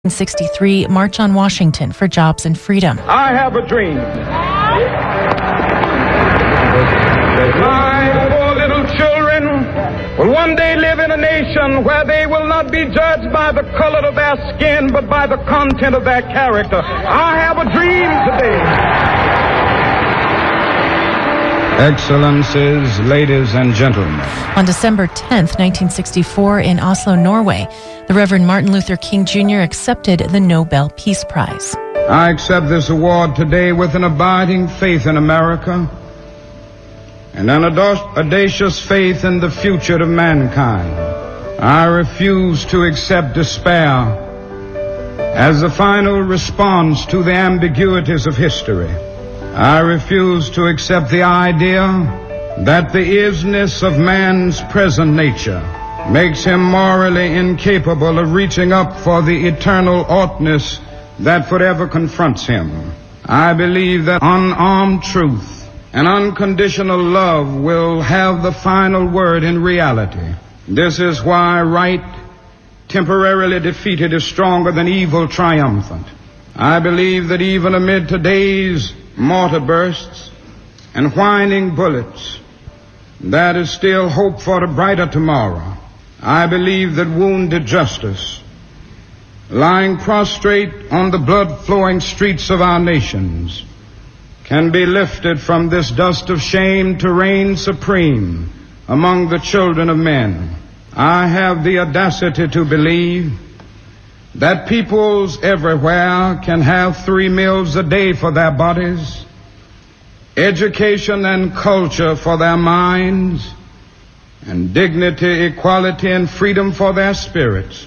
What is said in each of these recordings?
1963 March on Washington for Jobs and Freedom. I have a dream. My poor little children will one day live in a nation where they will not be judged by the color of their skin, but by the content of their character. I have a dream today. Excellencies, ladies and gentlemen. On December 10th, 1964, in Oslo, Norway, the Reverend Martin Luther King Jr. accepted the Nobel Peace Prize. I accept this award today with an abiding faith in America and an audacious faith in the future of mankind. I refuse to accept despair as the final response to the ambiguities of history. I refuse to accept the idea that the isness of man's present nature makes him morally incapable of reaching up for the eternal oughtness that forever confronts him. I believe that unarmed truth and unconditional love will have the final word in reality. This is why right, temporarily defeated, is stronger than evil triumphant. I believe that even amid today's mortar bursts and whining bullets, there is still hope for a brighter tomorrow. I believe that wounded justice, lying prostrate on the blood-flowing streets of our nations, can be lifted from this dust of shame to reign supreme among the children of men. I have the audacity to believe that peoples everywhere can have 3 meals a day for their bodies, education and culture for their minds, and dignity, equality, and freedom for their spirits.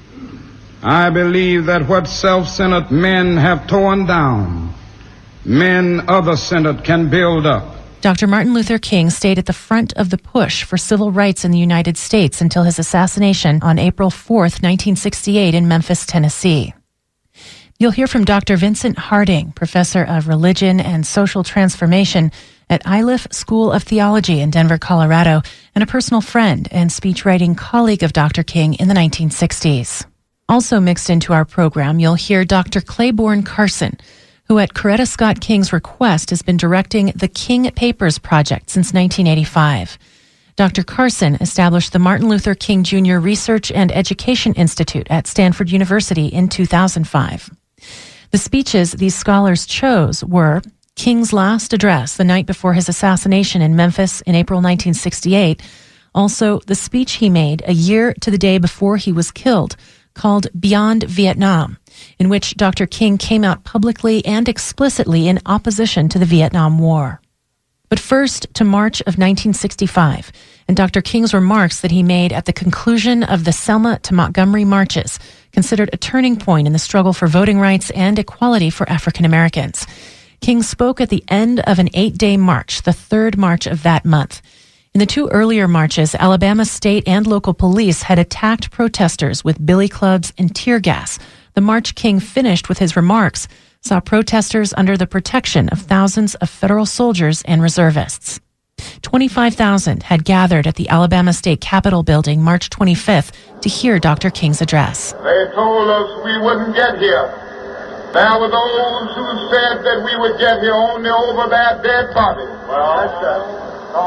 I believe that what self-centered men have torn down, men other-centered can build up. Dr. Martin Luther King stayed at the front of the push for civil rights in the United States until his assassination on April 4th, 1968 in Memphis, Tennessee. You'll hear from Dr. Vincent Harding, professor of religion and social transformation at Iliff School of Theology in Denver, Colorado, and a personal friend and speechwriting colleague of Dr. King in the 1960s. Also mixed into our program, you'll hear Dr. Claiborne Carson, who at Coretta Scott King's request has been directing the King Papers Project since 1985. Dr. Carson established the Martin Luther King Jr. Research and Education Institute at Stanford University in 2005. The speeches these scholars chose were King's last address the night before his assassination in Memphis in April 1968, also the speech he made a year to the day before he was killed, called Beyond Vietnam, in which Dr. King came out publicly and explicitly in opposition to the Vietnam War. But first to March of 1965, and Dr. King's remarks that he made at the conclusion of the Selma to Montgomery marches, considered a turning point in the struggle for voting rights and equality for African Americans. King spoke at the end of an 8-day march, the third march of that month. In the 2 earlier marches, Alabama state and local police had attacked protesters with billy clubs and tear gas. The march King finished with his remarks saw protesters under the protection of thousands of federal soldiers and reservists. 25,000 had gathered at the Alabama State Capitol building March 25th to hear Dr. King's address. They told us we wouldn't get here. There were those who said that we would get here only over their dead bodies. Well, that's right.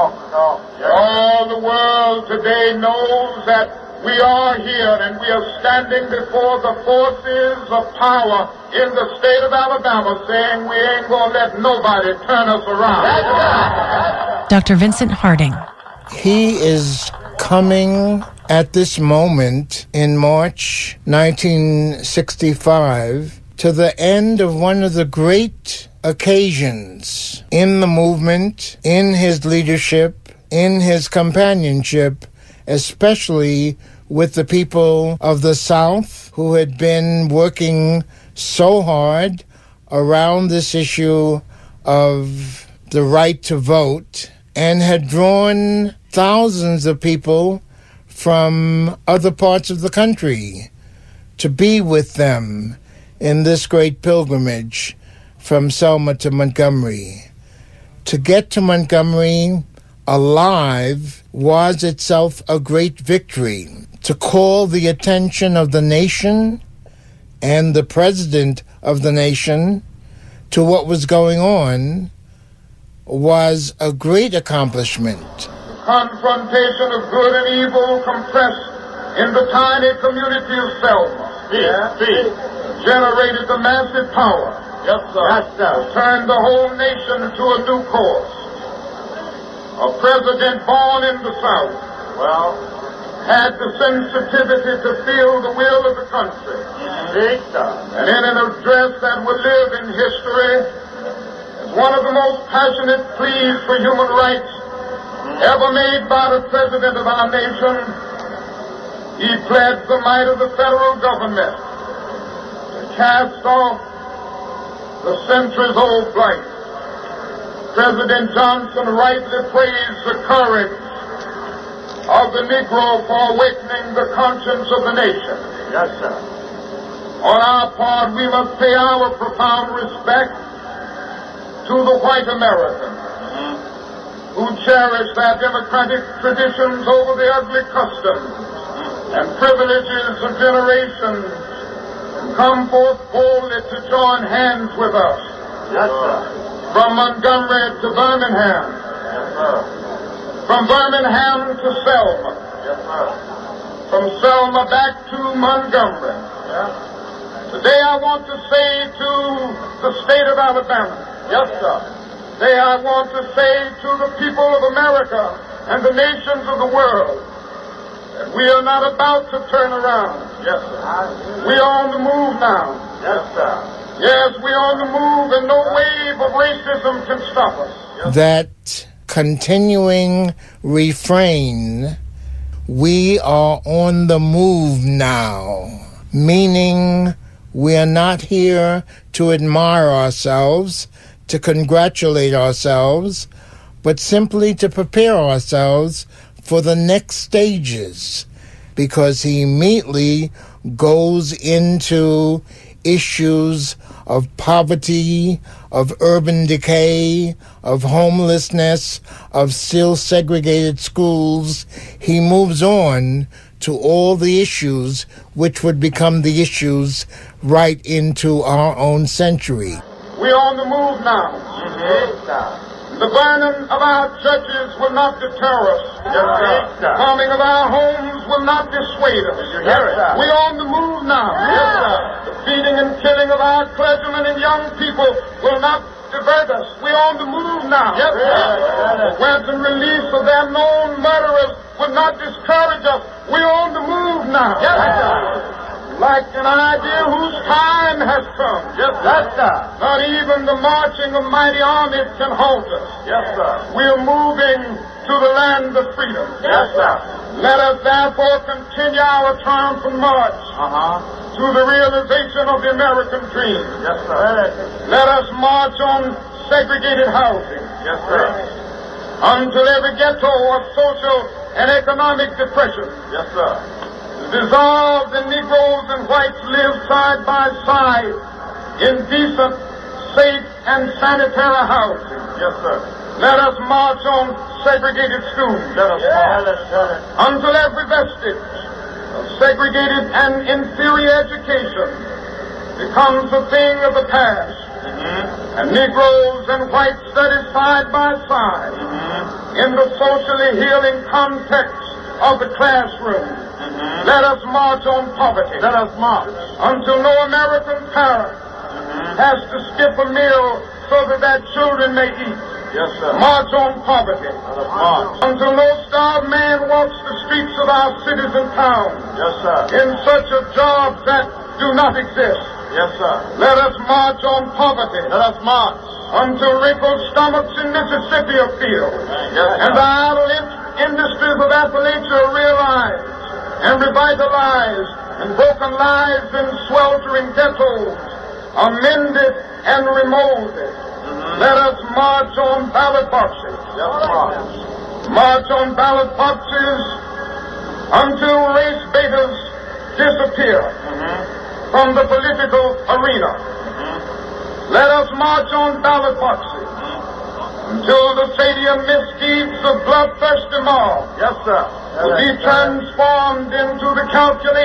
All the world today knows that we are here and we are standing before the forces of power in the state of Alabama saying we ain't going to let nobody turn us around. Dr. Vincent Harding. He is coming at this moment in March 1965 to the end of one of the great occasions in the movement, in his leadership, in his companionship, especially with the people of the South who had been working so hard around this issue of the right to vote and had drawn thousands of people from other parts of the country to be with them in this great pilgrimage from Selma to Montgomery. To get to Montgomery alive was itself a great victory. To call the attention of the nation and the president of the nation to what was going on was a great accomplishment. Confrontation of good and evil compressed in the tiny community of Selma generated the massive power. Yes, sir. Turned the whole nation to a new course. A president born in the South had the sensitivity to feel the will of the country. And in an address that will live in history as one of the most passionate pleas for human rights ever made by the president of our nation, he pledged the might of the federal government to cast off the centuries-old blight. President Johnson rightly praised the courage of the Negro for awakening the conscience of the nation. Yes, sir. On our part, we must pay our profound respect to the white American who cherish their democratic traditions over the ugly customs and privileges of generations, and come forth boldly to join hands with us. Yes, sir. From Montgomery to Birmingham. Yes, sir. From Birmingham to Selma. Yes, sir. From Selma back to Montgomery. Yes. Today I want to say to the state of Alabama. Yes, sir. Today I want to say to the people of America and the nations of the world that we are not about to turn around. Yes, sir. We are on the move now. Yes, sir. Yes, we are on the move, and no wave of racism can stop us. Yes. That continuing refrain, we are on the move now, meaning we are not here to admire ourselves, to congratulate ourselves, but simply to prepare ourselves for the next stages, because he immediately goes into issues of poverty, of urban decay, of homelessness, of still segregated schools. He moves on to all the issues which would become the issues right into our own century. We're on the move now. The burning of our churches will not deter us. The bombing of our homes will not dissuade us. We're on the move now. The feeding and killing of our clergymen and young people will not divert us. We're on the move now. The wanton release of their known murderers will not discourage us. We're on the move now. Like an idea whose time has come. Not even the marching of mighty armies can halt us. We're moving to the land of freedom. Let us therefore continue our triumphant march to the realization of the American dream. Let us march on segregated housing until every ghetto of social and economic depression dissolved, and Negroes and whites live side by side in decent, safe, and sanitary housing. Let us march on segregated schools. Until every vestige of segregated and inferior education becomes a thing of the past, and Negroes and whites study side by side in the socially healing context of the classroom. Let us march on poverty. Let us march until no American parent has to skip a meal so that their children may eat. March on poverty until no starved man walks the streets of our cities and towns in search of jobs that do not exist. Let us march on poverty. Let us march until wrinkled stomachs in Mississippi are filled and the idle industries of Appalachia are realized and revitalized, and broken lives in sweltering ghettos are mended and remolded. Let us march on ballot boxes. March on ballot boxes until race baiters disappear from the political arena. Let us march on ballot boxes until the stadium misdeeds of bloodthirsty mob will be transformed into the calculated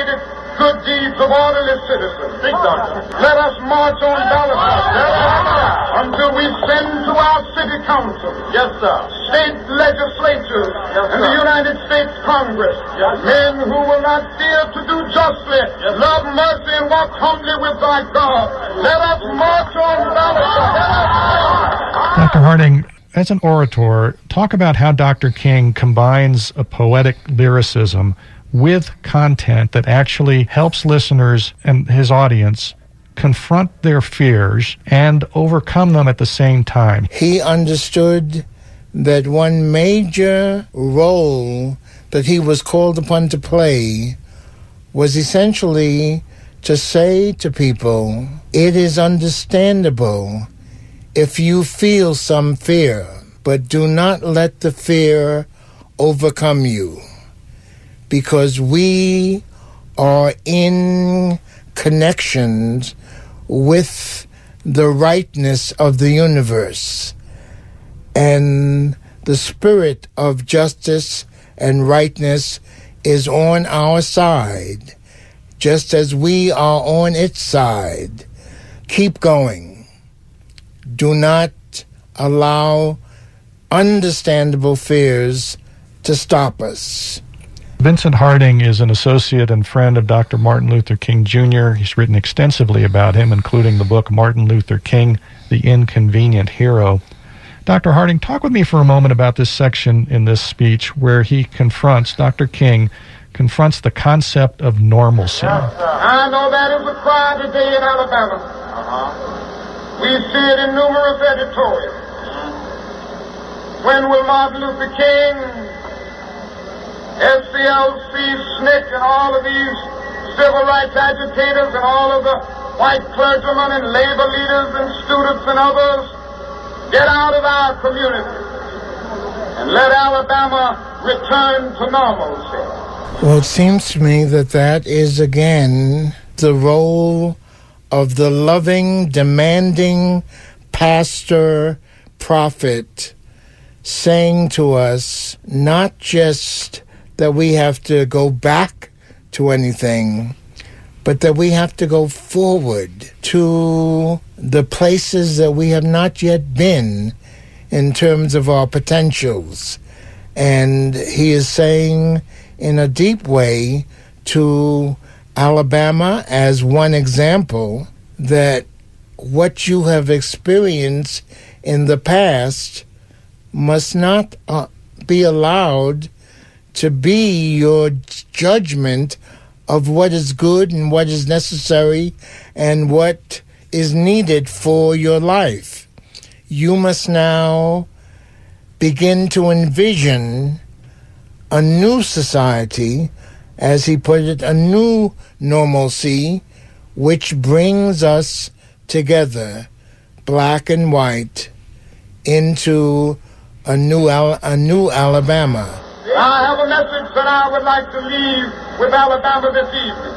good deeds of orderly citizens. Let us march on ballot until we send to our city council, state legislatures, and the United States Congress, men who will not fear to do justly, love mercy, and walk humbly with thy God. Let us march on ballot. Dr. Harding, as an orator, talk about how Dr. King combines a poetic lyricism with content that actually helps listeners and his audience confront their fears and overcome them at the same time. He understood that one major role that he was called upon to play was essentially to say to people, it is understandable if you feel some fear, but do not let the fear overcome you, because we are in connections with the rightness of the universe, and the spirit of justice and rightness is on our side, just as we are on its side. Keep going. Do not allow understandable fears to stop us. Vincent Harding is an associate and friend of Dr. Martin Luther King Jr. He's written extensively about him, including the book Martin Luther King, The Inconvenient Hero. Dr. Harding, talk with me for a moment about this section in this speech where Dr. King confronts the concept of normalcy. I know that is a cry today in Alabama. We see it in numerous editorials. When will Martin Luther King, SCLC, SNCC, and all of these civil rights agitators and all of the white clergymen and labor leaders and students and others get out of our community and let Alabama return to normalcy? Well, it seems to me that that is, again, the role of the loving, demanding pastor, prophet, saying to us not just that we have to go back to anything, but that we have to go forward to the places that we have not yet been in terms of our potentials. And he is saying in a deep way to Alabama, as one example, that what you have experienced in the past must not be allowed to be your judgment of what is good and what is necessary and what is needed for your life. You must now begin to envision a new society, as he put it, a new normalcy, which brings us together, black and white, into a new Alabama. I have a message that I would like to leave with Alabama this evening.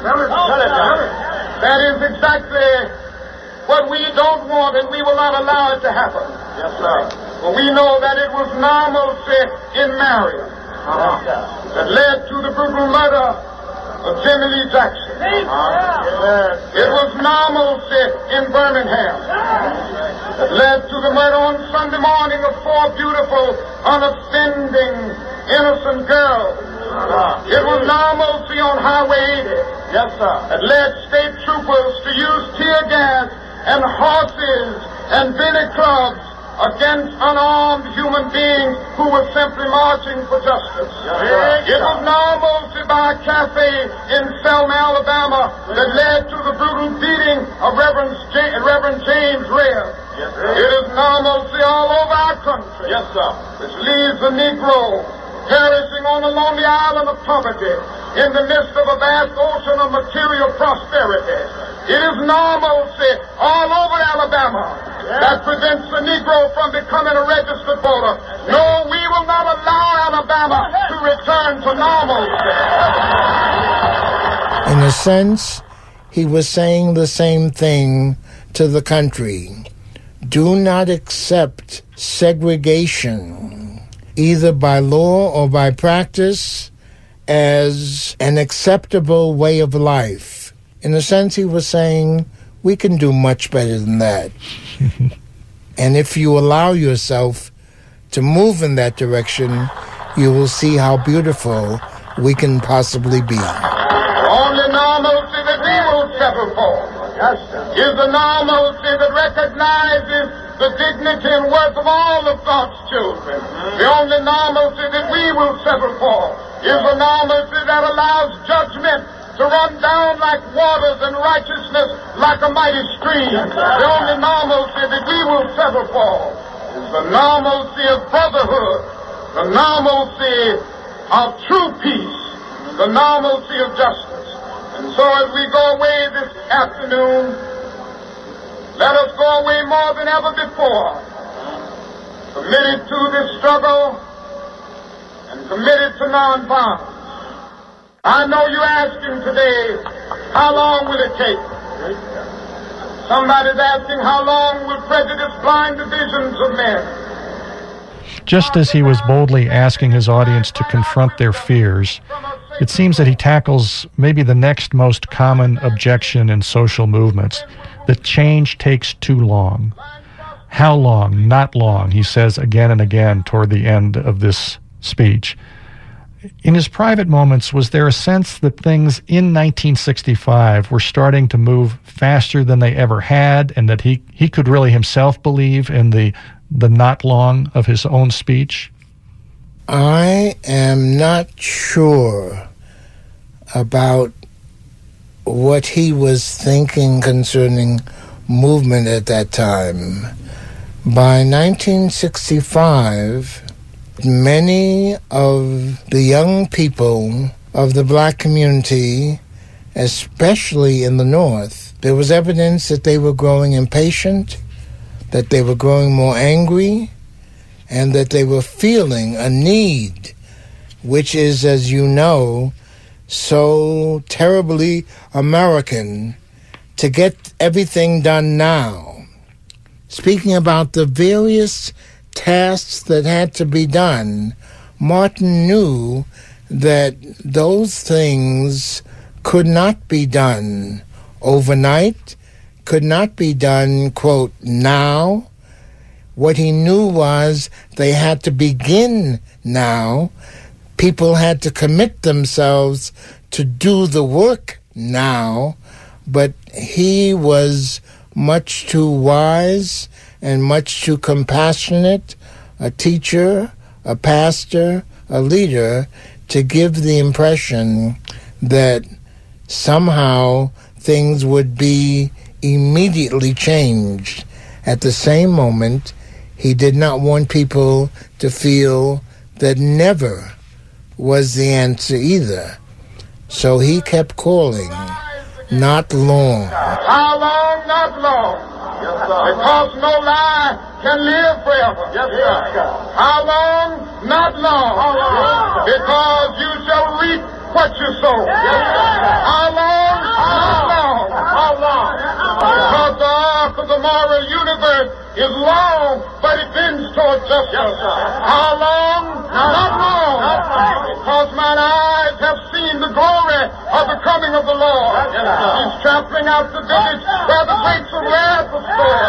That is exactly what we don't want, and we will not allow it to happen. Yes, sir. For we know that it was normalcy in Marion that led to the brutal murder of Jimmy Lee Jackson. It was normalcy in Birmingham that led to the murder on Sunday morning of 4 beautiful, unoffending, innocent girls. It was normalcy on Highway 80 that led state troopers to use tear gas and horses and billy clubs against unarmed human beings who were simply marching for justice. It was normalcy by a cafe in Selma, Alabama that led to the brutal beating of Reverend James Reyes. It is normalcy all over our country, which leaves the Negro perishing on the lonely island of poverty in the midst of a vast ocean of material prosperity. It is normalcy all over Alabama that prevents the Negro from becoming a registered voter. No, we will not allow Alabama to return to normalcy. In a sense, he was saying the same thing to the country. Do not accept segregation, either by law or by practice, as an acceptable way of life. In a sense, he was saying, we can do much better than that. And if you allow yourself to move in that direction, you will see how beautiful we can possibly be. Only normalcy that we will settle for is the normalcy that recognizes the dignity and worth of all of God's children. The only normalcy that we will settle for is the normalcy that allows judgment to run down like waters and righteousness like a mighty stream. The only normalcy that we will settle for is the normalcy of brotherhood, the normalcy of true peace, the normalcy of justice. And so as we go away this afternoon, let us go away more than ever before, committed to this struggle and committed to nonviolence. I know you're asking today, how long will it take? Somebody's asking, how long will prejudice blind the visions of men? Just as he was boldly asking his audience to confront their fears, it seems that he tackles maybe the next most common objection in social movements, that change takes too long. How long? Not long, he says again and again toward the end of this speech. In his private moments, was there a sense that things in 1965 were starting to move faster than they ever had, and that he could really himself believe in the not long of his own speech? I am not sure about what he was thinking concerning movement at that time. By 1965, many of the young people of the black community, especially in the North, there was evidence that they were growing impatient, that they were growing more angry, and that they were feeling a need, which is, as you know, so terribly American, to get everything done now. Speaking about the various tasks that had to be done, Martin knew that those things could not be done overnight, could not be done, quote, now. What he knew was they had to begin now. People had to commit themselves to do the work now, but he was much too wise and much too compassionate, a teacher, a pastor, a leader, to give the impression that somehow things would be immediately changed. At the same moment, he did not want people to feel that never was the answer either. So he kept calling, not long. How long, not long? Because no lie can live forever. How long, not long? Because you shall reap what you sow. How long, not long? Because the arc of the moral universe is long, but it bends toward justice. How long, not long? Because mine eyes have seen the glory of the coming of the Lord. He's trampling out the village where the grapes of wrath are stored.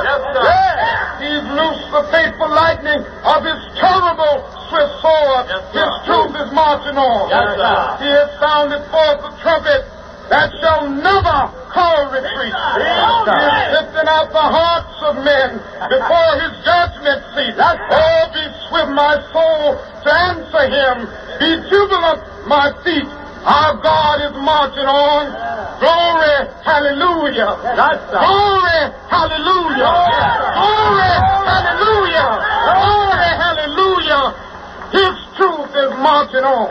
He's loosed the fateful lightning of his terrible swift sword. His truth is marching on. He has sounded forth the trumpet that shall never call retreat. He is lifting out the hearts of men before his judgment seat. Oh, be swift, my soul, to answer him. Be jubilant, my feet. Our God is marching on. Glory, hallelujah. Glory, hallelujah. Glory, hallelujah. Glory, hallelujah. His truth is marching on.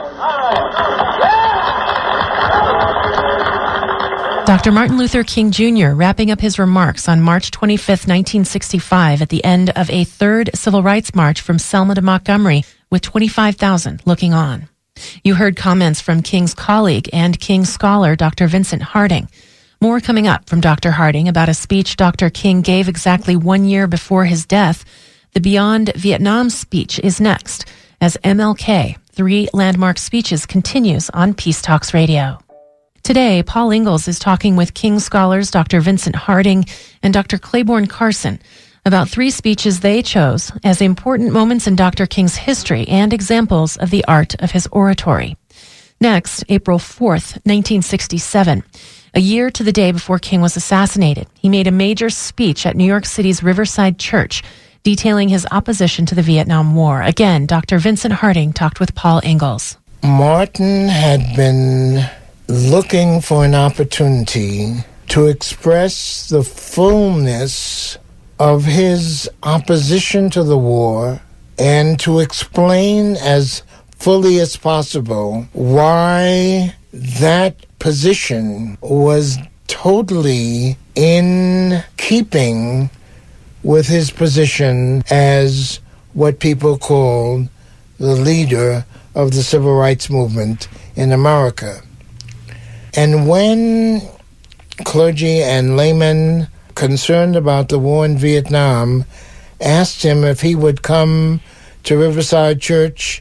Dr. Martin Luther King Jr. wrapping up his remarks on March 25th, 1965 at the end of a third civil rights march from Selma to Montgomery with 25,000 looking on. You heard comments from King's colleague and King scholar Dr. Vincent Harding. More coming up from Dr. Harding about a speech Dr. King gave exactly 1 year before his death. The Beyond Vietnam speech is next, as MLK, 3 Landmark Speeches continues on Peace Talks Radio. Today, Paul Ingalls is talking with King scholars Dr. Vincent Harding and Dr. Claiborne Carson about 3 speeches they chose as important moments in Dr. King's history and examples of the art of his oratory. Next, April 4th, 1967. A year to the day before King was assassinated, he made a major speech at New York City's Riverside Church detailing his opposition to the Vietnam War. Again, Dr. Vincent Harding talked with Paul Ingalls. Martin had been looking for an opportunity to express the fullness of his opposition to the war and to explain as fully as possible why that position was totally in keeping with his position as what people called the leader of the civil rights movement in America. And when clergy and laymen concerned about the war in Vietnam asked him if he would come to Riverside Church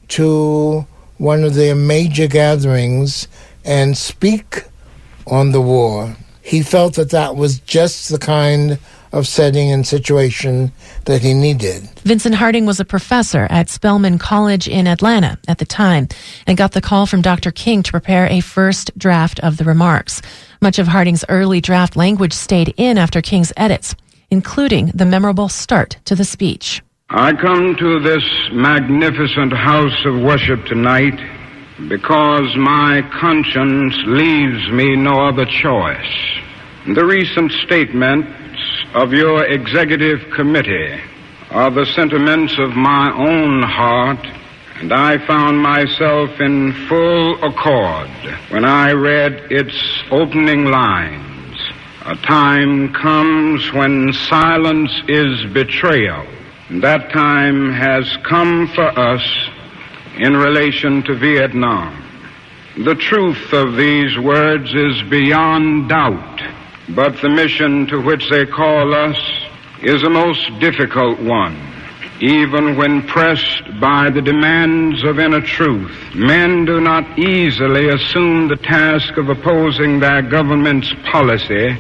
to one of their major gatherings and speak on the war, he felt that that was just the kind of setting and situation that he needed. Vincent Harding was a professor at Spelman College in Atlanta at the time and got the call from Dr. King to prepare a first draft of the remarks. Much of Harding's early draft language stayed in after King's edits, including the memorable start to the speech. I come to this magnificent house of worship tonight because my conscience leaves me no other choice. The recent statements of your executive committee are the sentiments of my own heart, and I found myself in full accord when I read its opening lines. A time comes when silence is betrayal. That time has come for us in relation to Vietnam. The truth of these words is beyond doubt, but the mission to which they call us is a most difficult one. Even when pressed by the demands of inner truth, men do not easily assume the task of opposing their government's policy,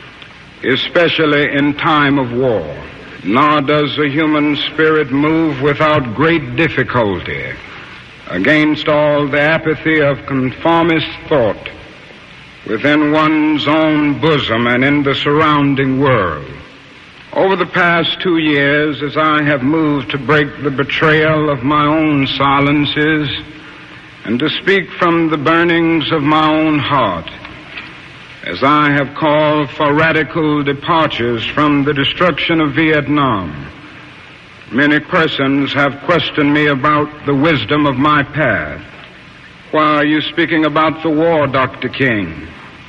especially in time of war. Nor does the human spirit move without great difficulty against all the apathy of conformist thought within one's own bosom and in the surrounding world. Over the past 2 years, as I have moved to break the betrayal of my own silences and to speak from the burnings of my own heart, as I have called for radical departures from the destruction of Vietnam, many persons have questioned me about the wisdom of my path. Why are you speaking about the war, Dr. King?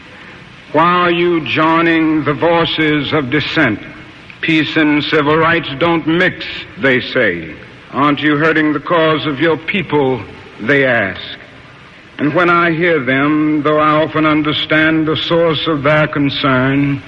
Why are you joining the voices of dissent? Peace and civil rights don't mix, they say. Aren't you hurting the cause of your people, they ask. And when I hear them, though I often understand the source of their concern,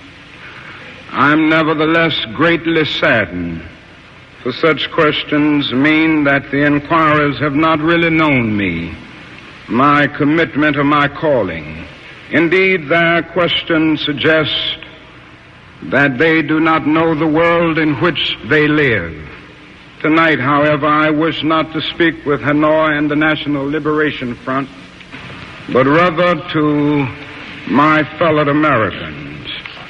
I'm nevertheless greatly saddened, for such questions mean that the inquirers have not really known me, my commitment or my calling. Indeed, their questions suggest that they do not know the world in which they live. Tonight, however, I wish not to speak with Hanoi and the National Liberation Front, but rather to my fellow Americans.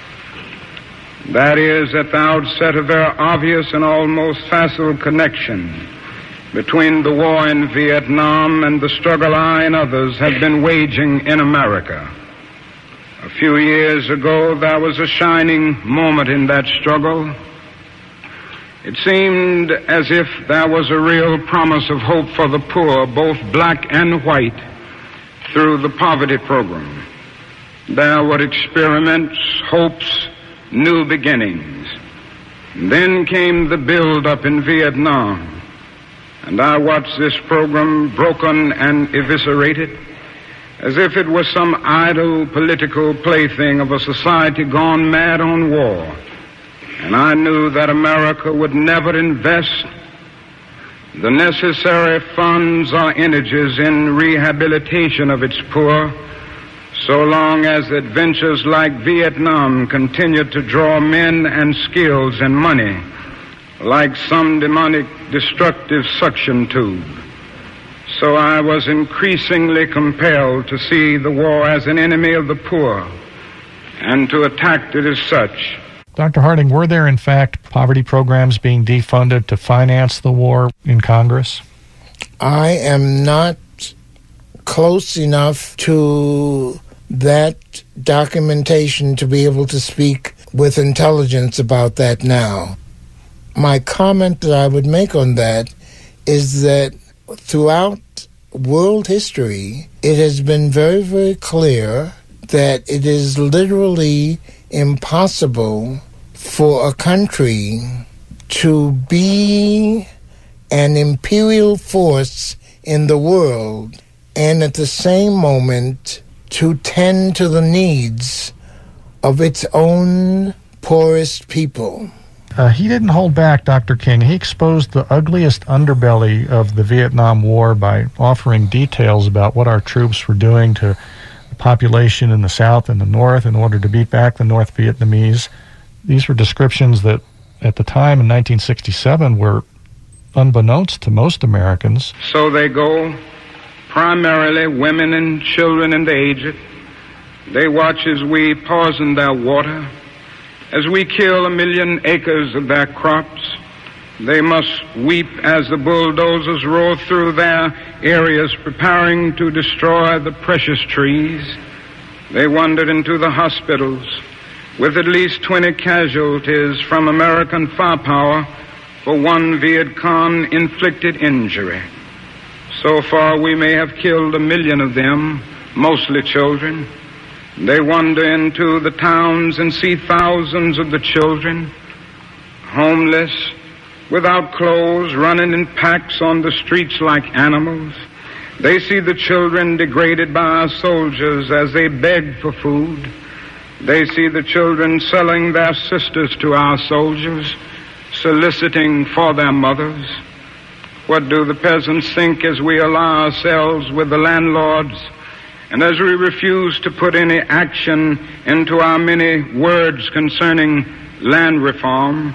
That is, at the outset, a very obvious and almost facile connection between the war in Vietnam and the struggle I and others have been waging in America. A few years ago, there was a shining moment in that struggle. It seemed as if there was a real promise of hope for the poor, both black and white, through the poverty program. There were experiments, hopes, new beginnings. And then came the build-up in Vietnam, and I watched this program broken and eviscerated, as if it was some idle political plaything of a society gone mad on war. And I knew that America would never invest the necessary funds or energies in rehabilitation of its poor, so long as adventures like Vietnam continue to draw men and skills and money like some demonic destructive suction tube. So I was increasingly compelled to see the war as an enemy of the poor and to attack it as such. Dr. Harding, were there in fact poverty programs being defunded to finance the war in Congress? I am not close enough to that documentation to be able to speak with intelligence about that now. My comment that I would make on that is that throughout world history, it has been very, very clear that it is literally impossible for a country to be an imperial force in the world and at the same moment to tend to the needs of its own poorest people. He didn't hold back, Dr. King. He exposed the ugliest underbelly of the Vietnam War by offering details about what our troops were doing to the population in the South and the North in order to beat back the North Vietnamese. These were descriptions that at the time in 1967 were unbeknownst to most Americans. So they go, primarily women and children and the aged. They watch as we poison their water, as we kill 1 million acres of their crops. They must weep as the bulldozers roar through their areas preparing to destroy the precious trees. They wandered into the hospitals with at least 20 casualties from American firepower for one Viet Cong inflicted injury. So far we may have killed 1 million of them, mostly children. They wander into the towns and see thousands of the children, homeless, without clothes, running in packs on the streets like animals. They see the children degraded by our soldiers as they beg for food. They see the children selling their sisters to our soldiers, soliciting for their mothers. What do the peasants think as we ally ourselves with the landlords, and as we refuse to put any action into our many words concerning land reform?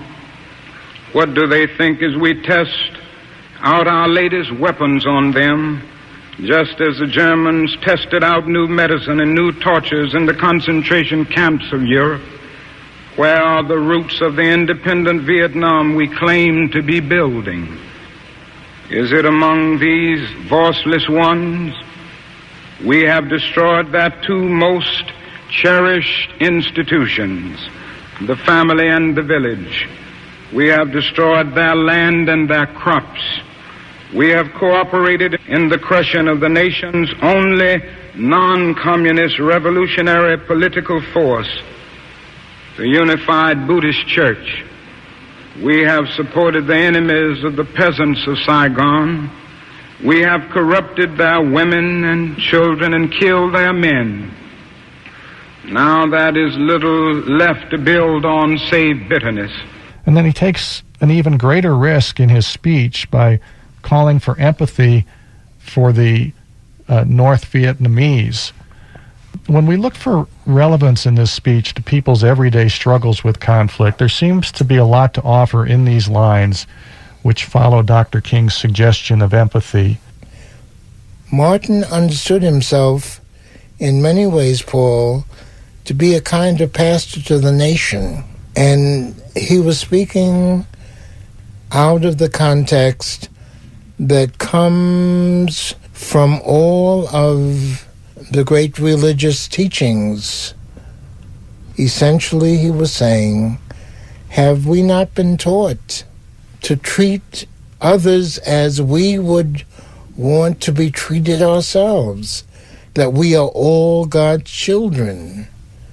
What do they think as we test out our latest weapons on them, just as the Germans tested out new medicine and new tortures in the concentration camps of Europe? Where are the roots of the independent Vietnam we claim to be building? Is it among these voiceless ones? We have destroyed their two most cherished institutions, the family and the village. We have destroyed their land and their crops. We have cooperated in the crushing of the nation's only non-communist revolutionary political force, the Unified Buddhist Church. We have supported the enemies of the peasants of Saigon. We have corrupted their women and children and killed their men. Now that is little left to build on save bitterness. And then he takes an even greater risk in his speech by calling for empathy for the North Vietnamese. When we look for relevance in this speech to people's everyday struggles with conflict, there seems to be a lot to offer in these lines which follow Dr. King's suggestion of empathy. Martin understood himself in many ways, Paul, to be a kind of pastor to the nation. And he was speaking out of the context that comes from all of the great religious teachings. Essentially, he was saying, have we not been taught to treat others as we would want to be treated ourselves, that we are all God's children?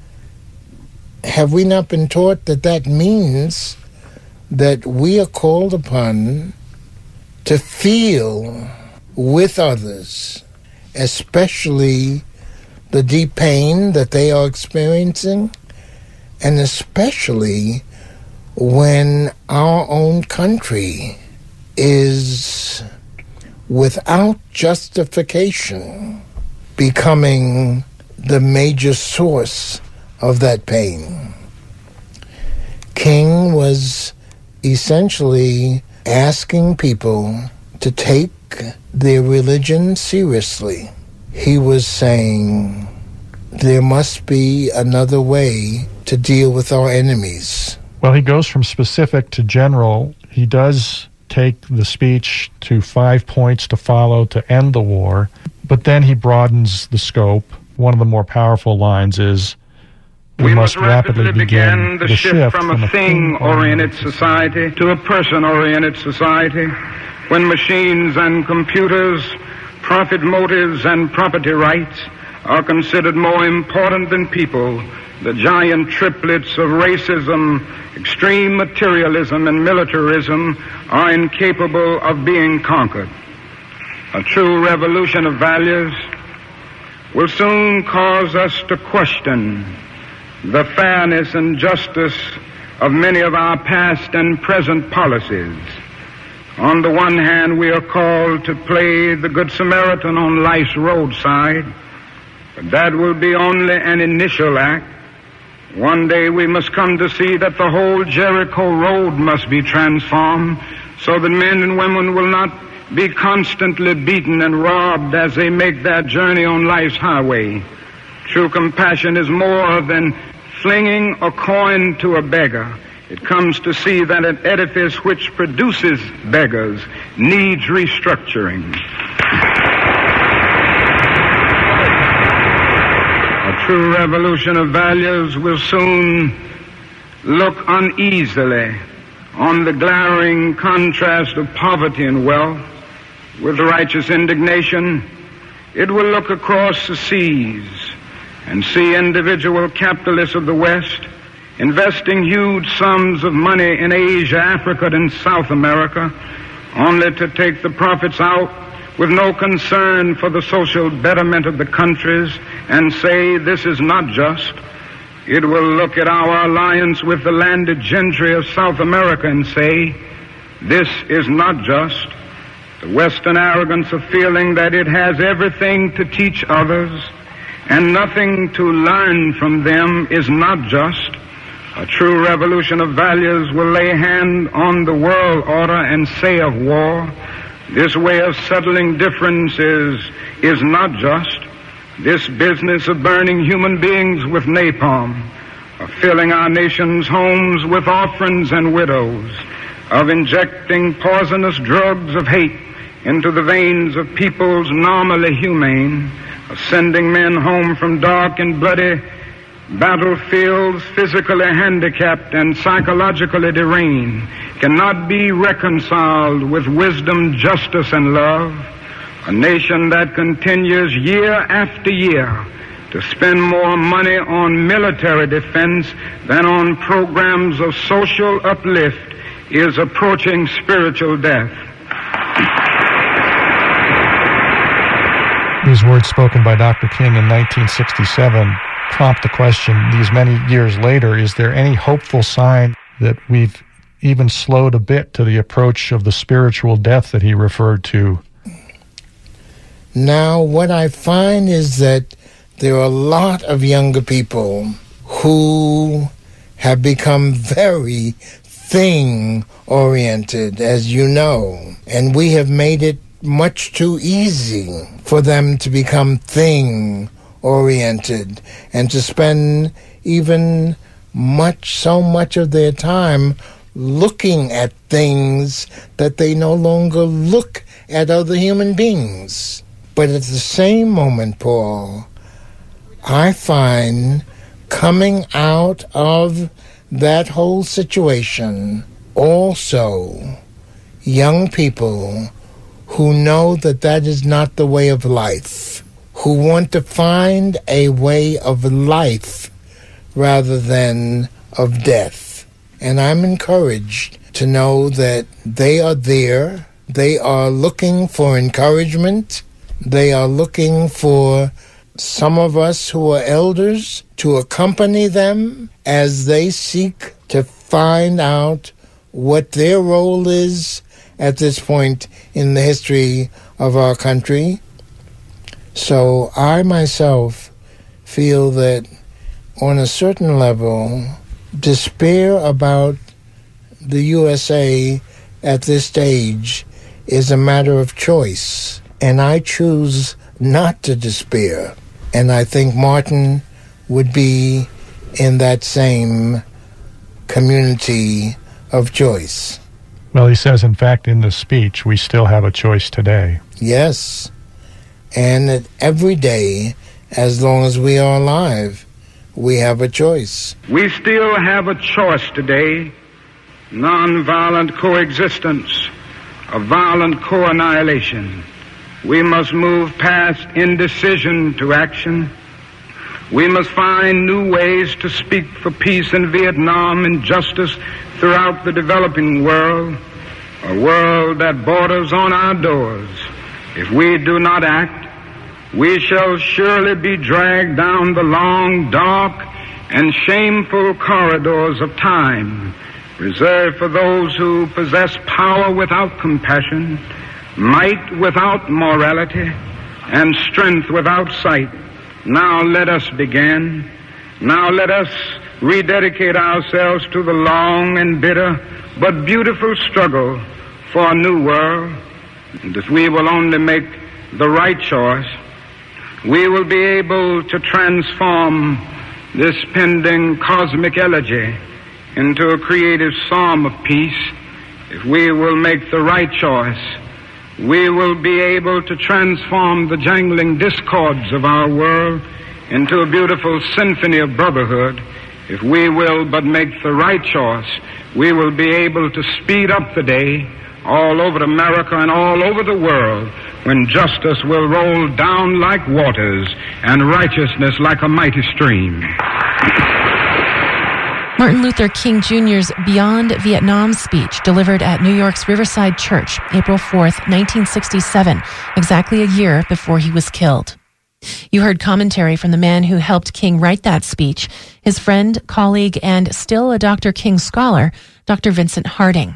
Have we not been taught that that means that we are called upon to feel with others, especially the deep pain that they are experiencing, and especially when our own country is, without justification, becoming the major source of that pain. King was essentially asking people to take their religion seriously. He was saying there must be another way to deal with our enemies. Well, he goes from specific to general. He does take the speech to 5 points to follow to end the war, but then he broadens the scope. One of the more powerful lines is, we must rapidly begin the shift from a thing-oriented society to a person-oriented society, when machines and computers, profit motives and property rights are considered more important than people. The giant triplets of racism, extreme materialism, and militarism are incapable of being conquered. A true revolution of values will soon cause us to question the fairness and justice of many of our past and present policies. On the one hand, we are called to play the Good Samaritan on life's roadside, but that will be only an initial act. One day we must come to see that the whole Jericho road must be transformed so that men and women will not be constantly beaten and robbed as they make their journey on life's highway. True compassion is more than flinging a coin to a beggar. It comes to see that an edifice which produces beggars needs restructuring. A true revolution of values will soon look uneasily on the glaring contrast of poverty and wealth. With righteous indignation, it will look across the seas and see individual capitalists of the West investing huge sums of money in Asia, Africa, and South America, only to take the profits out with no concern for the social betterment of the countries and say this is not just. It will look at our alliance with the landed gentry of South America and say this is not just. The Western arrogance of feeling that it has everything to teach others and nothing to learn from them is not just. A true revolution of values will lay hand on the world order and say of war, this way of settling differences is not just. This business of burning human beings with napalm, of filling our nation's homes with orphans and widows, of injecting poisonous drugs of hate into the veins of peoples normally humane, of sending men home from dark and bloody battlefields physically handicapped and psychologically deranged, cannot be reconciled with wisdom, justice, and love. A nation that continues year after year to spend more money on military defense than on programs of social uplift is approaching spiritual death. These words spoken by Dr. King in 1967 prompt the question these many years later, is there any hopeful sign that we've even slowed a bit to the approach of the spiritual death that he referred to? Now, what I find is that there are a lot of younger people who have become very thing-oriented, as you know, and we have made it much too easy for them to become thing-oriented and to spend even so much of their time looking at things that they no longer look at other human beings. But at the same moment, Paul, I find coming out of that whole situation also young people who know that that is not the way of life, who want to find a way of life rather than of death. And I'm encouraged to know that they are there. They are looking for encouragement. They are looking for some of us who are elders to accompany them as they seek to find out what their role is at this point in the history of our country. So I myself feel that on a certain level, despair about the USA at this stage is a matter of choice. And I choose not to despair. And I think Martin would be in that same community of choice. Well, he says, in fact, in the speech, we still have a choice today. Yes. And that every day, as long as we are alive, we have a choice. We still have a choice today. Nonviolent coexistence, a violent co-annihilation. We must move past indecision to action. We must find new ways to speak for peace in Vietnam and justice throughout the developing world, a world that borders on our doors. If we do not act, we shall surely be dragged down the long, dark, and shameful corridors of time, reserved for those who possess power without compassion, might without morality, and strength without sight. Now let us begin. Now let us rededicate ourselves to the long and bitter but beautiful struggle for a new world. And if we will only make the right choice, we will be able to transform this pending cosmic elegy into a creative psalm of peace. If we will make the right choice, we will be able to transform the jangling discords of our world into a beautiful symphony of brotherhood. If we will but make the right choice, we will be able to speed up the day all over America and all over the world when justice will roll down like waters and righteousness like a mighty stream. Martin Luther King Jr.'s Beyond Vietnam speech delivered at New York's Riverside Church, April 4th, 1967, exactly a year before he was killed. You heard commentary from the man who helped King write that speech, his friend, colleague, and still a Dr. King scholar, Dr. Vincent Harding.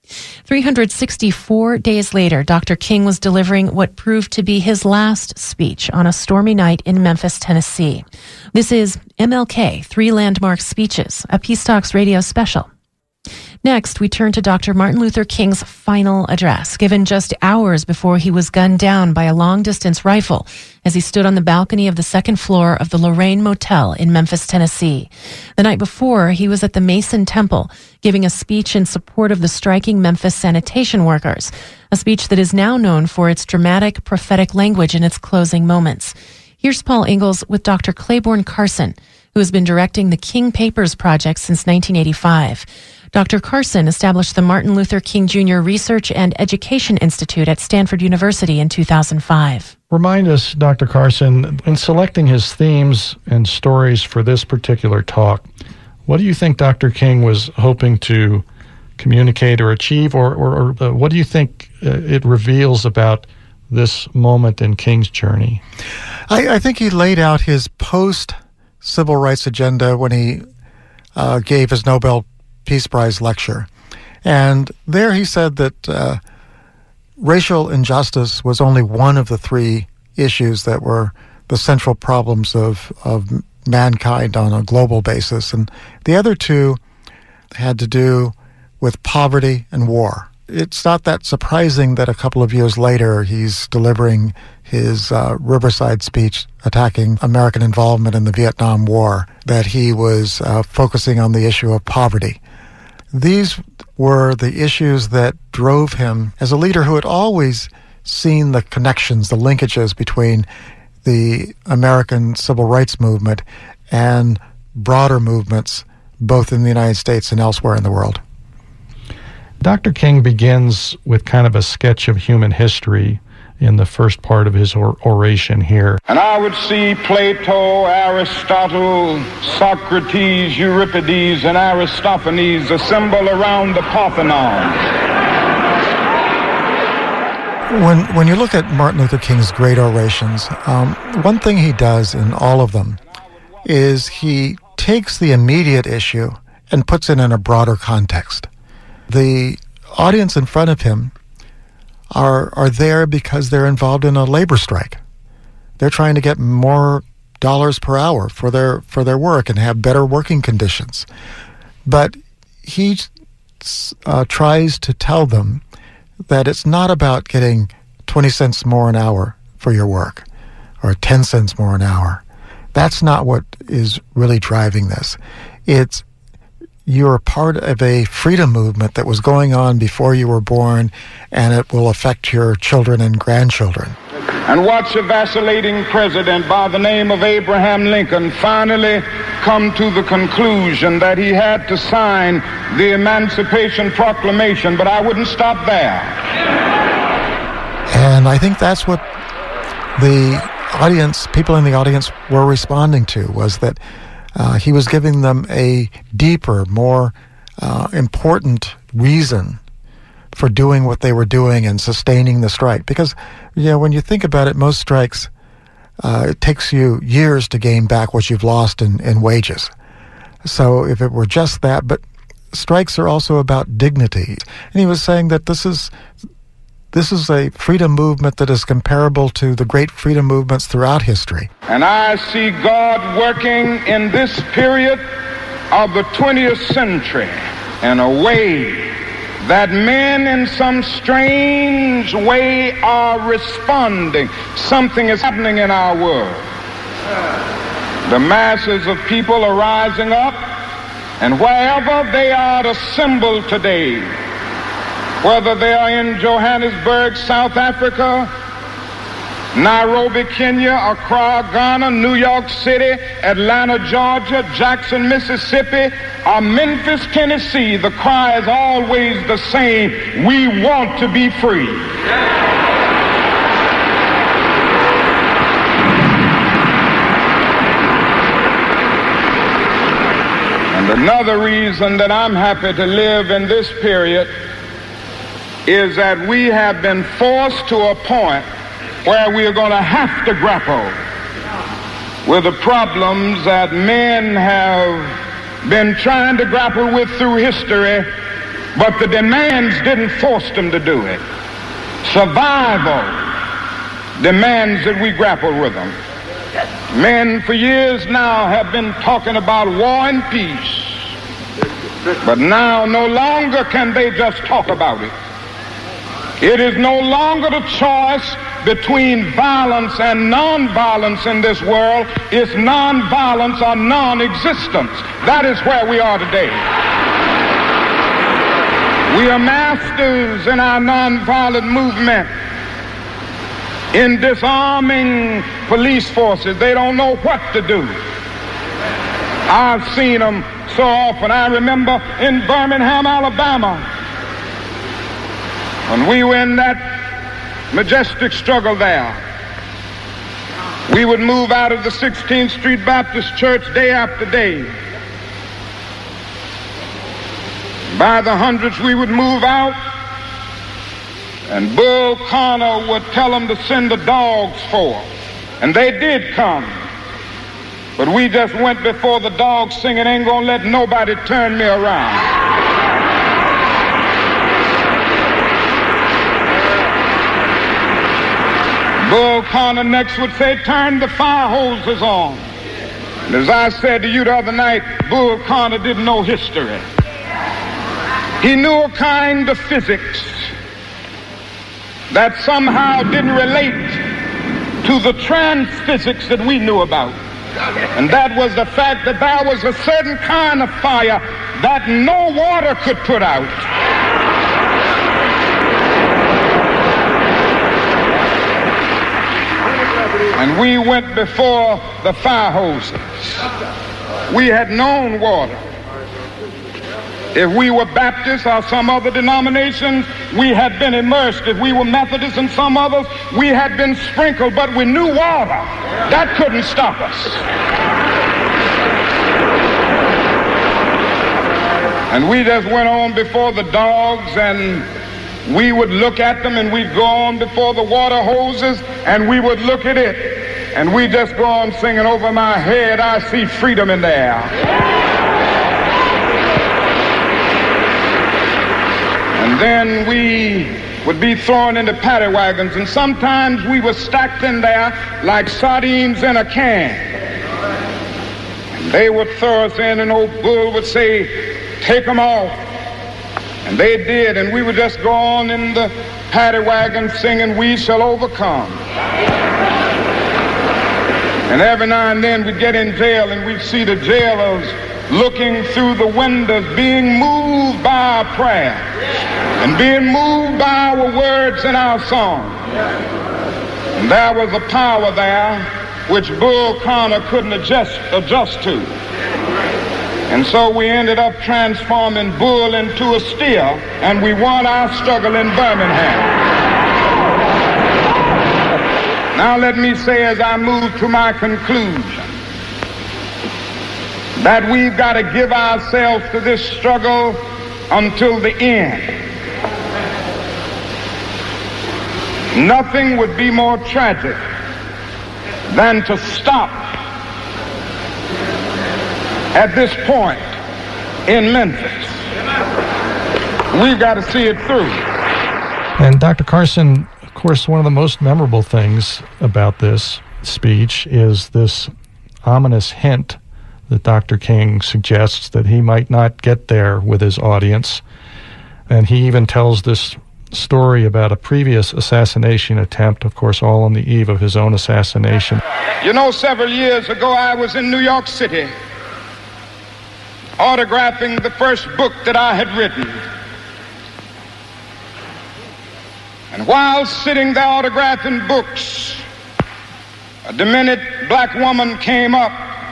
364 days later, Dr. King was delivering what proved to be his last speech on a stormy night in Memphis, Tennessee. This is MLK, 3 Landmark Speeches, a Peace Talks radio special. Next, we turn to Dr. Martin Luther King's final address, given just hours before he was gunned down by a long-distance rifle as he stood on the balcony of the second floor of the Lorraine Motel in Memphis, Tennessee. The night before, he was at the Mason Temple, giving a speech in support of the striking Memphis sanitation workers, a speech that is now known for its dramatic, prophetic language in its closing moments. Here's Paul Ingalls with Dr. Claiborne Carson, who has been directing the King Papers Project since 1985. Dr. Carson established the Martin Luther King Jr. Research and Education Institute at Stanford University in 2005. Remind us, Dr. Carson, in selecting his themes and stories for this particular talk, what do you think Dr. King was hoping to communicate or achieve, or what do you think it reveals about this moment in King's journey? I think he laid out his post-civil rights agenda when he gave his Nobel Peace Prize lecture. And there he said that racial injustice was only one of the 3 issues that were the central problems of mankind on a global basis. And the other 2 had to do with poverty and war. It's not that surprising that a couple of years later he's delivering his Riverside speech attacking American involvement in the Vietnam War, that he was focusing on the issue of poverty. These were the issues that drove him as a leader who had always seen the connections, the linkages between the American civil rights movement and broader movements, both in the United States and elsewhere in the world. Dr. King begins with kind of a sketch of human history in the first part of his oration here. And I would see Plato, Aristotle, Socrates, Euripides, and Aristophanes assemble around the Parthenon. When you look at Martin Luther King's great orations, one thing he does in all of them is he takes the immediate issue and puts it in a broader context. The audience in front of him are there because they're involved in a labor strike. They're trying to get more dollars per hour for their work and have better working conditions. But he tries to tell them that it's not about getting 20 cents more an hour for your work or 10 cents more an hour. That's not what is really driving this. It's you're part of a freedom movement that was going on before you were born, and it will affect your children and grandchildren. And watch a vacillating president by the name of Abraham Lincoln finally come to the conclusion that he had to sign the Emancipation Proclamation, but I wouldn't stop there. And I think that's what the audience, people in the audience were responding to, was that he was giving them a deeper, more important reason for doing what they were doing and sustaining the strike. Because, when you think about it, most strikes, it takes you years to gain back what you've lost in wages. So if it were just that, but strikes are also about dignity. And he was saying that this is a freedom movement that is comparable to the great freedom movements throughout history. And I see God working in this period of the 20th century in a way that men in some strange way are responding. Something is happening in our world. The masses of people are rising up, and wherever they are assembled today, whether they are in Johannesburg, South Africa, Nairobi, Kenya, Accra, Ghana, New York City, Atlanta, Georgia, Jackson, Mississippi, or Memphis, Tennessee, the cry is always the same: we want to be free. And another reason that I'm happy to live in this period is that we have been forced to a point where we are going to have to grapple with the problems that men have been trying to grapple with through history, but the demands didn't force them to do it. Survival demands that we grapple with them. Men for years now have been talking about war and peace, but now no longer can they just talk about it. It is no longer the choice between violence and non-violence in this world. It's non-violence or non-existence. That is where we are today. We are masters in our non-violent movement in disarming police forces. They don't know what to do. I've seen them so often. I remember in Birmingham, Alabama, when we were in that majestic struggle there, we would move out of the 16th Street Baptist Church day after day. By the hundreds we would move out, and Bull Connor would tell them to send the dogs forth. And they did come. But we just went before the dogs singing, "Ain't gonna let nobody turn me around." Bull Connor next would say, "Turn the fire hoses on." And as I said to you the other night, Bull Connor didn't know history. He knew a kind of physics that somehow didn't relate to the trans physics that we knew about. And that was the fact that there was a certain kind of fire that no water could put out. And we went before the fire hoses. We had known water. If we were Baptists or some other denominations, we had been immersed. If we were Methodists and some others, we had been sprinkled, but we knew water. That couldn't stop us. And we just went on before the dogs, and we would look at them, and we'd go on before the water hoses, and we would look at it, and we just go on singing, "Over my head I see freedom in the air." And then we would be thrown into paddy wagons, and sometimes we were stacked in there like sardines in a can. And they would throw us in, and old Bull would say, "Take them off." And they did, and we would just go on in the paddy wagon singing, "We shall overcome." And every now and then we'd get in jail, and we'd see the jailers looking through the windows, being moved by our prayer and being moved by our words and our song. And there was a power there which Bull Connor couldn't adjust to. And so we ended up transforming Bull into a steer, and we won our struggle in Birmingham. Now let me say, as I move to my conclusion, that we've got to give ourselves to this struggle until the end. Nothing would be more tragic than to stop at this point in Memphis. We've got to see it through. And Dr. Carson, of course, one of the most memorable things about this speech is this ominous hint that Dr. King suggests that he might not get there with his audience. And he even tells this story about a previous assassination attempt, of course, all on the eve of his own assassination. You know, several years ago, I was in New York City autographing the first book that I had written. And while sitting there autographing books, a demented black woman came up.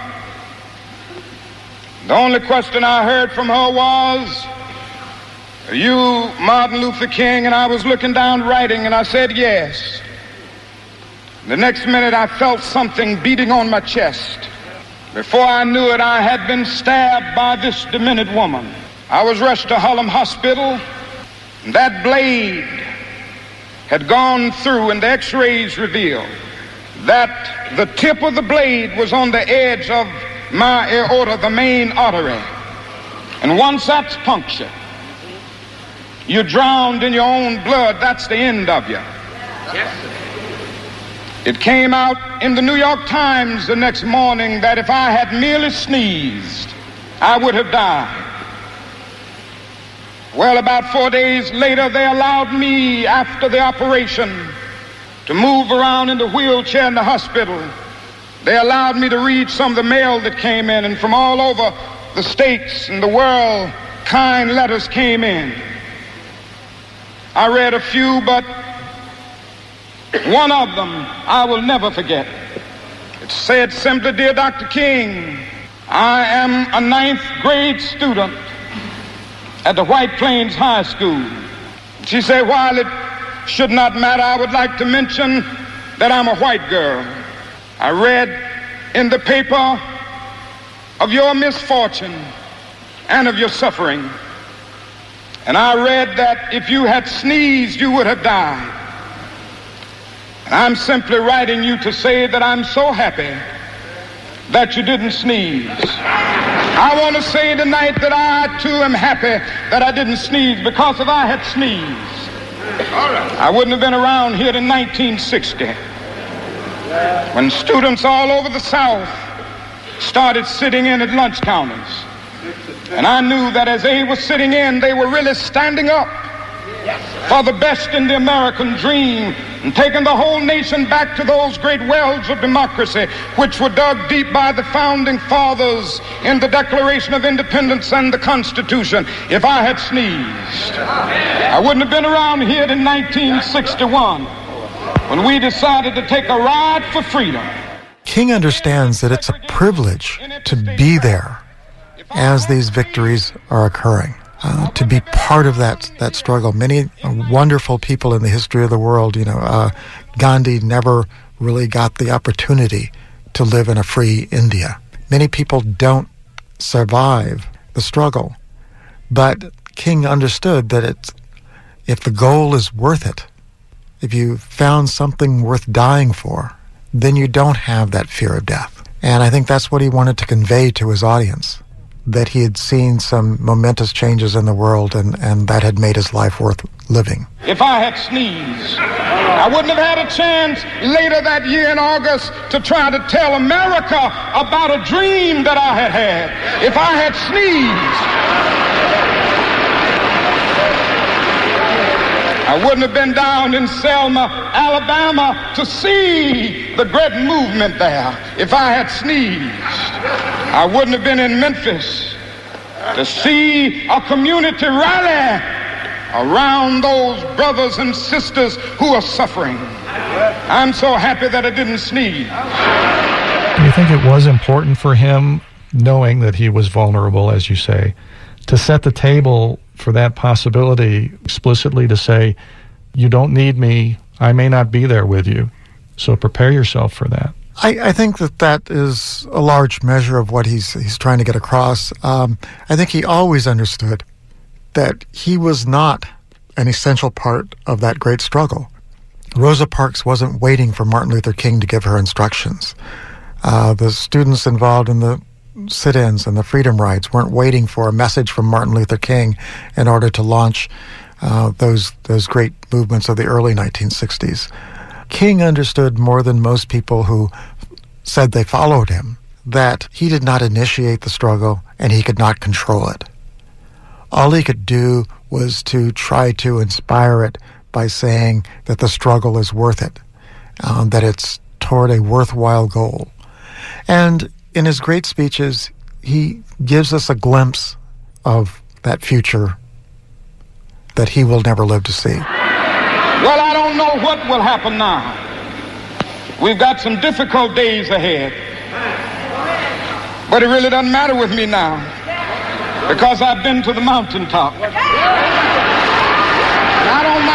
The only question I heard from her was, "Are you Martin Luther King?" And I was looking down writing, and I said, "Yes." The next minute, I felt something beating on my chest. Before I knew it, I had been stabbed by this demented woman. I was rushed to Harlem Hospital, and that blade had gone through, and the x-rays revealed that the tip of the blade was on the edge of my aorta, the main artery. And once that's punctured, you're drowned in your own blood. That's the end of you. Yes, sir. It came out in the New York Times the next morning that if I had merely sneezed, I would have died. Well, about 4 days later, they allowed me, after the operation, to move around in the wheelchair in the hospital. They allowed me to read some of the mail that came in, and from all over the states and the world, kind letters came in. I read a few, but one of them I will never forget. It said simply, "Dear Dr. King, I am a 9th grade student at the White Plains High School." She said, "While it should not matter, I would like to mention that I'm a white girl. I read in the paper of your misfortune and of your suffering. And I read that if you had sneezed, you would have died. And I'm simply writing you to say that I'm so happy that you didn't sneeze." I want to say tonight that I too am happy that I didn't sneeze, because if I had sneezed, I wouldn't have been around here in 1960, when students all over the South started sitting in at lunch counters. And I knew that as they were sitting in, they were really standing up for the best in the American dream and taking the whole nation back to those great wells of democracy which were dug deep by the founding fathers in the Declaration of Independence and the Constitution. If I had sneezed, I wouldn't have been around here in 1961 when we decided to take a ride for freedom. King understands that it's a privilege to be there as these victories are occurring. To be part of that struggle. Many wonderful people in the history of the world, Gandhi never really got the opportunity to live in a free India. Many people don't survive the struggle. But King understood that if the goal is worth it, if you found something worth dying for, then you don't have that fear of death. And I think that's what he wanted to convey to his audience, that he had seen some momentous changes in the world, and that had made his life worth living. If I had sneezed, I wouldn't have had a chance later that year in August to try to tell America about a dream that I had had. If I had sneezed, I wouldn't have been down in Selma, Alabama to see the great movement there. If I had sneezed, I wouldn't have been in Memphis to see a community rally around those brothers and sisters who are suffering. I'm so happy that I didn't sneeze. Do you think it was important for him, knowing that he was vulnerable, as you say, to set the table for that possibility explicitly, to say, you don't need me, I may not be there with you, so prepare yourself for that? I think that is a large measure of what he's trying to get across. I think he always understood that he was not an essential part of that great struggle. Rosa Parks wasn't waiting for Martin Luther King to give her instructions. The students involved in the sit-ins and the freedom rides weren't waiting for a message from Martin Luther King in order to launch those great movements of the early 1960s. King understood more than most people who said they followed him that he did not initiate the struggle and he could not control it. All he could do was to try to inspire it by saying that the struggle is worth it, that it's toward a worthwhile goal. And in his great speeches, he gives us a glimpse of that future that he will never live to see. Well, I don't know what will happen now. We've got some difficult days ahead. But it really doesn't matter with me now, because I've been to the mountaintop. And I don't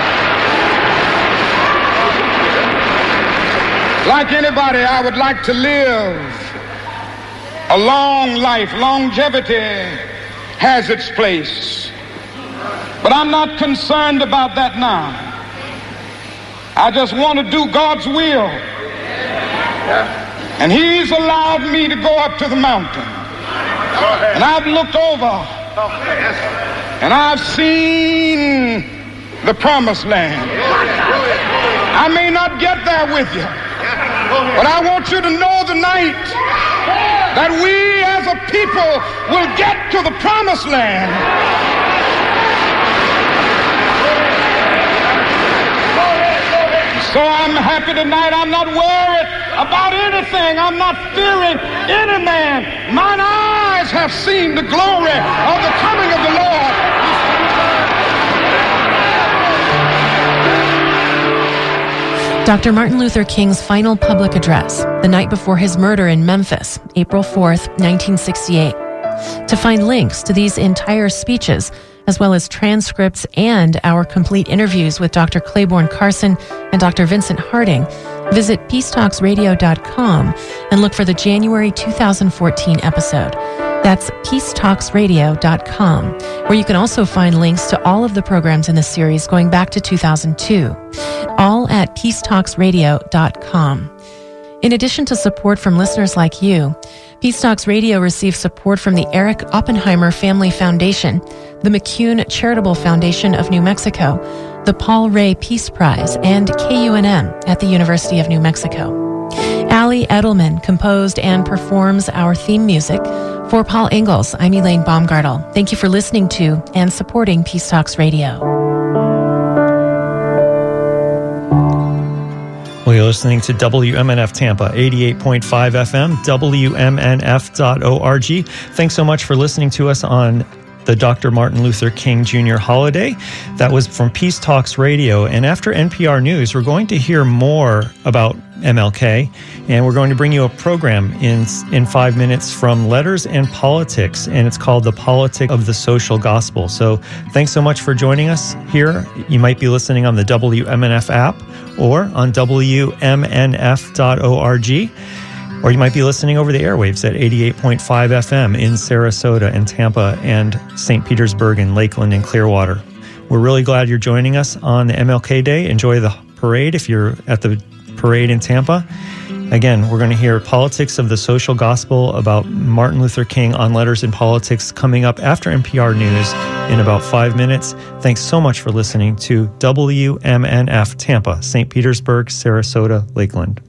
mind. Like anybody, I would like to live a long life. Longevity has its place. But I'm not concerned about that now. I just want to do God's will. And he's allowed me to go up to the mountain. And I've looked over and I've seen the promised land. I may not get there with you, but I want you to know tonight that we as a people will get to the promised land. So I'm happy tonight. I'm not worried about anything. I'm not fearing any man. Mine eyes have seen the glory of the coming of the Lord. Dr. Martin Luther King's final public address, the night before his murder in Memphis, April 4th, 1968. To find links to these entire speeches, as well as transcripts and our complete interviews with Dr. Claiborne Carson and Dr. Vincent Harding, visit peacetalksradio.com and look for the January 2014 episode. That's peacetalksradio.com, where you can also find links to all of the programs in the series going back to 2002, all at peacetalksradio.com. In addition to support from listeners like you, Peace Talks Radio receives support from the Eric Oppenheimer Family Foundation, the McCune Charitable Foundation of New Mexico, the Paul Ray Peace Prize, and KUNM at the University of New Mexico. Ali Edelman composed and performs our theme music. For Paul Ingalls, I'm Elaine Baumgartel. Thank you for listening to and supporting Peace Talks Radio. Well, you're listening to WMNF Tampa, 88.5 FM, WMNF.org. Thanks so much for listening to us on the Dr. Martin Luther King Jr. holiday. That was from Peace Talks Radio. And after NPR News, we're going to hear more about MLK, and we're going to bring you a program in 5 minutes from Letters and Politics, and it's called The Politic of the Social Gospel. So thanks so much for joining us here. You might be listening on the WMNF app or on WMNF.org. Or you might be listening over the airwaves at 88.5 FM in Sarasota and Tampa and St. Petersburg and Lakeland and Clearwater. We're really glad you're joining us on the MLK Day. Enjoy the parade if you're at the parade in Tampa. Again, we're going to hear Politics of the Social Gospel about Martin Luther King on Letters in Politics coming up after NPR News in about 5 minutes. Thanks so much for listening to WMNF Tampa, St. Petersburg, Sarasota, Lakeland.